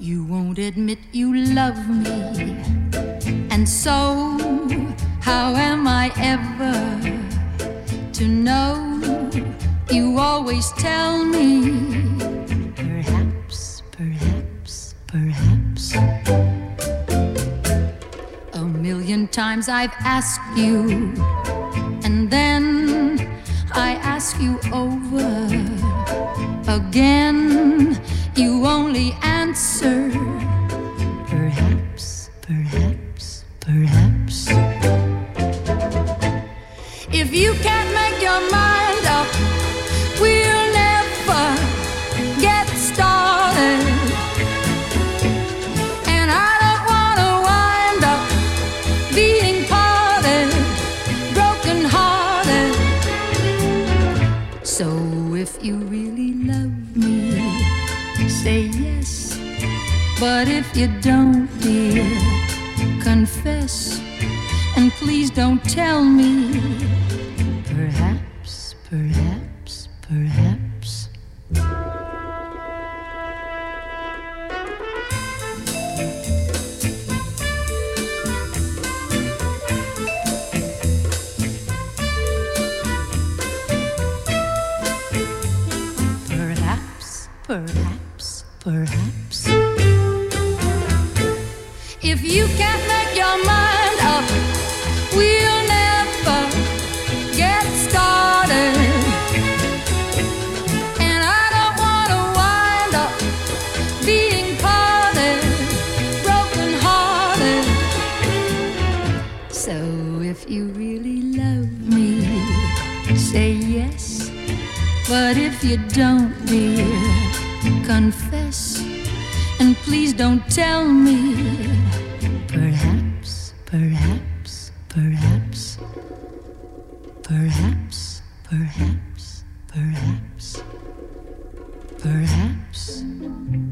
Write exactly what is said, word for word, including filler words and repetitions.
You won't admit you love me, and so how am I ever to know? You always tell me, perhaps, perhaps, perhaps. A million times I've asked you, and then I ask you over again. You only answer, perhaps, perhaps, perhaps. If you can't make your mind up, we'll never get started. And I don't want to wind up being parted, broken hearted. So if you really love me, say yes. But if you don't, dear, confess. And please don't tell me, perhaps, perhaps, perhaps. Perhaps, perhaps, perhaps. If you can't make your mind up, we'll never get started. And I don't want to wind up being parted, broken hearted. So if you really love me, say yes. But if you don't, dear, confess. And please don't tell me, perhaps, perhaps, perhaps, perhaps, perhaps, perhaps, perhaps.